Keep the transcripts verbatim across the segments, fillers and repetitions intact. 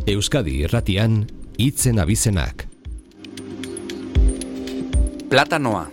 Euskadi Irratian hitzen abizenak. Platanoa.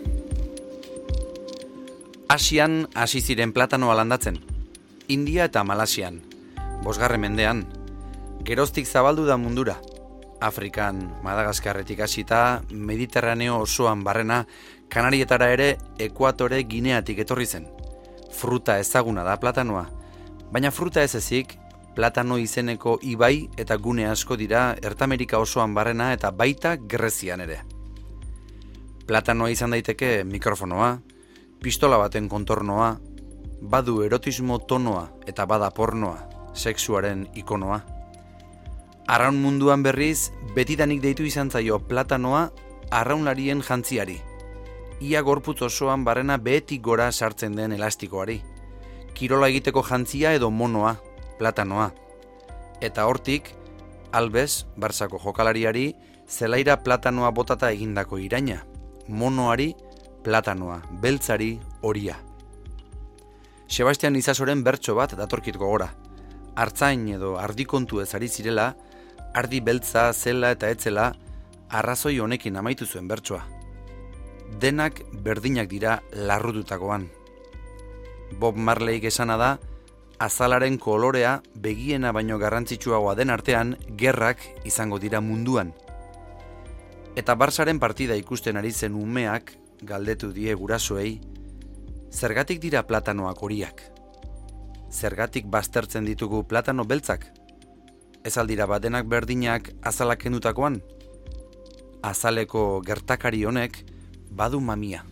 Asian hasi ziren platanoa landatzen. India eta Malasian. Bosgarren mendean. Geroztik zabaldu da mundura. Afrikan, Madagaskarretik hasita, Mediterraneo osoan barrena, Kanarietara ere Ekuatore Gineatik etorri zen. Fruta ezaguna da platanoa. Baina fruta ez ezik, platano izeneko ibai eta gune asko dira Ertamerika osoan barrena eta baita Grezian ere. Platanoa izan daiteke mikrofonoa, pistola baten kontornoa, badu erotismo tonoa eta bada pornoa, sexuaren ikonoa. Arraun munduan berriz, betidanik deitu izan zaio platanoa arraunlarien jantziari. Ia gorputz osoan barrena behetik gora sartzen den elastikoari. Kirola egiteko jantzia edo monoa, platanoa. Eta hortik, Albes, Barsako jokalariari, zelaira platanoa botata egindako iraina. Monoari, platanoa, beltzari, horia. Sebastian Izasoren bertso bat datorkit gogora. Artzain edo ardikontu ez ari zirela, ardi beltza, zela eta etzela, arrazoi honekin amaitu zuen bertsoa. Denak berdinak dira larrututakoan. Bob Marleyk esana da, azalaren kolorea begiena baino garrantzitsuagoa den artean, gerrak izango dira munduan. Eta Barsaren partida ikusten ari zen umeak galdetu die gurasoei, zergatik dira platanoak horiak? Zergatik baztertzen ditugu platano beltzak? Ez aldira badenak berdinak azalak kendutakoan? Azaleko gertakari honek badu mamia.